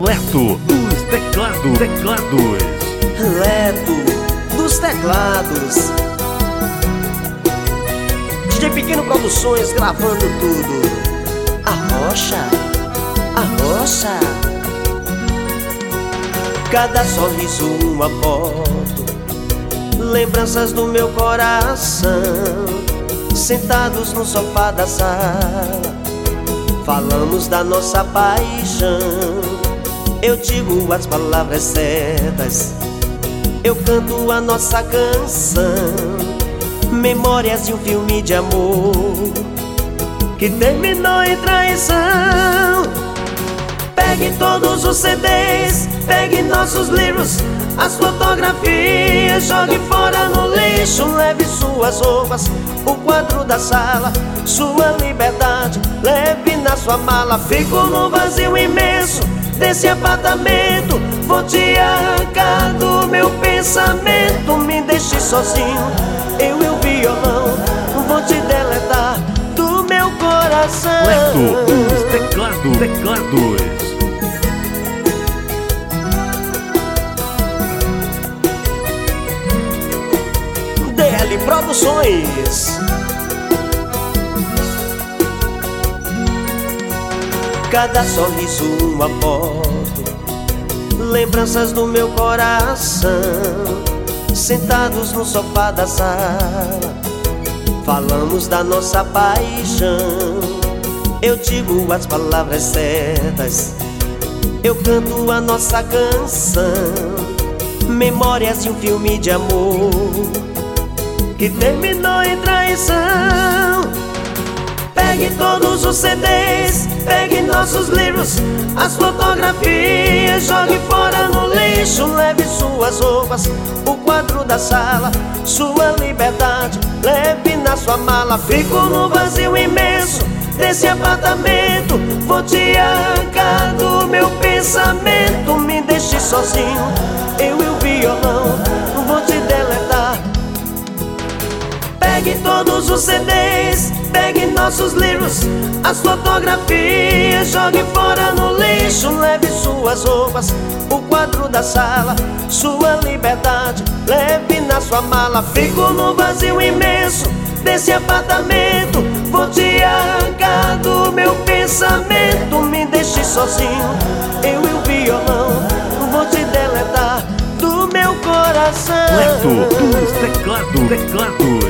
Leto dos teclados. Leto dos teclados. DJ Pequeno Produções gravando tudo. A rocha. Cada sorriso uma foto, lembranças do meu coração. Sentados no sofá da sala, falamos da nossa paixão. Eu digo as palavras certas, eu canto a nossa canção. Memórias de um filme de amor que terminou em traição. Pegue todos os CDs, pegue nossos livros, as fotografias, jogue fora no lixo. Leve suas roupas, o quadro da sala, sua liberdade, leve na sua mala. Fico no vazio imenso desse apartamento, vou te arrancar do meu pensamento. Me deixe sozinho, eu e o violão, vou te deletar do meu coração. Leto dos teclados. DL Produções. Cada sorriso uma foto, lembranças do meu coração. Sentados no sofá da sala, falamos da nossa paixão. Eu digo as palavras certas, eu canto a nossa canção. Memórias de um filme de amor que terminou em traição. Pegue todos os CDs, pegue nossos livros, as fotografias, jogue fora no lixo. Leve suas roupas, o quadro da sala, sua liberdade, leve na sua mala. Fico no vazio imenso desse apartamento, vou te arrancar do meu pensamento. Me deixe sozinho, eu e o violão, vou te deletar. Pegue todos os CDs, pegue nossos livros, as fotografias, jogue fora no lixo. Leve suas roupas, o quadro da sala, sua liberdade, leve na sua mala. Fico no vazio imenso desse apartamento, vou te arrancar do meu pensamento. Me deixe sozinho, eu e o violão, vou te deletar do meu coração. Leto dos teclados.